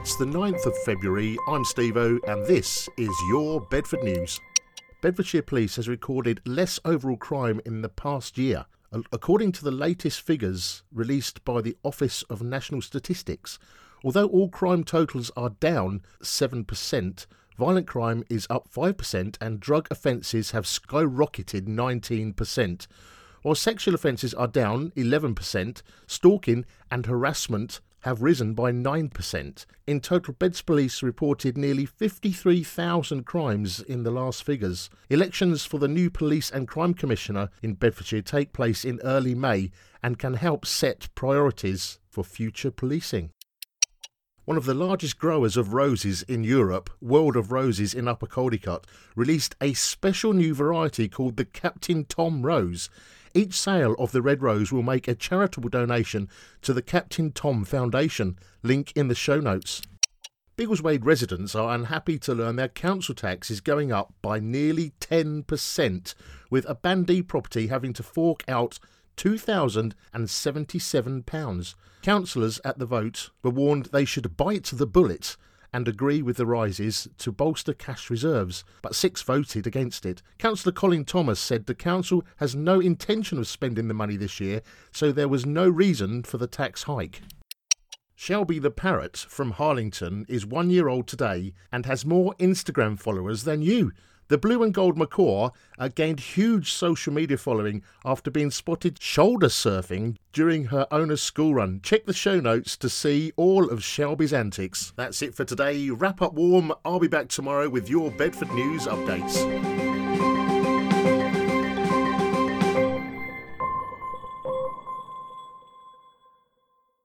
It's the 9th of February, I'm Steve-O and this is your Bedford News. Bedfordshire Police has recorded less overall crime in the past year. According to the latest figures released by the Office of National Statistics, although all crime totals are down 7%, violent crime is up 5% and drug offences have skyrocketed 19%. While sexual offences are down 11%, stalking and harassment have risen by 9%. In total, Beds Police reported nearly 53,000 crimes in the last figures. Elections for the new Police and Crime Commissioner in Bedfordshire take place in early May and can help set priorities for future policing. One of the largest growers of roses in Europe, World of Roses in Upper Caldicot, released a special new variety called the Captain Tom Rose. Each sale of the red rose will make a charitable donation to the Captain Tom Foundation, link in the show notes. Biggleswade residents are unhappy to learn their council tax is going up by nearly 10%, with a Bandee property having to fork out £2,077. Councillors at the vote were warned they should bite the bullet and agree with the rises to bolster cash reserves, but 6 voted against it. Councillor Colin Thomas said the council has no intention of spending the money this year, so there was no reason for the tax hike. Shelby the parrot from Harlington is 1 year old today and has more Instagram followers than you. The blue and gold macaw gained huge social media following after being spotted shoulder surfing during her owner's school run. Check the show notes to see all of Shelby's antics. That's it for today. Wrap up warm. I'll be back tomorrow with your Bedford News updates.